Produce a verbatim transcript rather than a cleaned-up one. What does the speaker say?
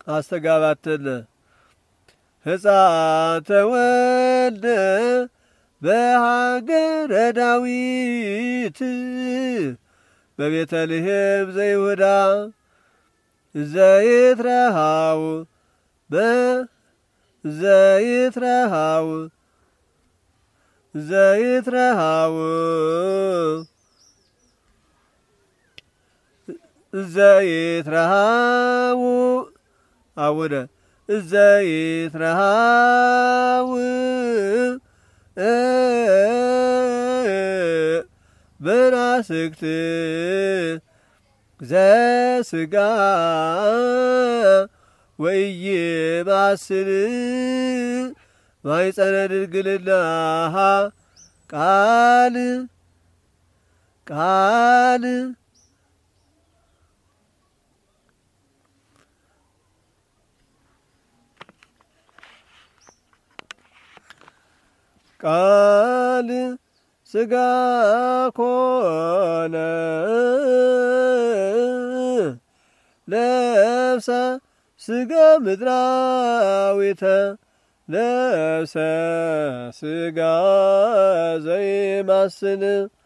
አስተጋባተለ ሕፃን ተወልደ በሀገረ ዳዊት በቤተልሔም ዘይሁዳ ዘይትረሃው በዘይትረሃው ዘይትረሃው ዘይትረሃው አውደ ዘይትረሃው በናስክት ዘስጋ ወኢይማስል ማኅፀነ ድንግልናሃ ቃል ቃል ቃል ሥጋ ኮነ ለብሰ ሥጋ ምድራዊተ ለብሰ ሥጋ ዘይማስል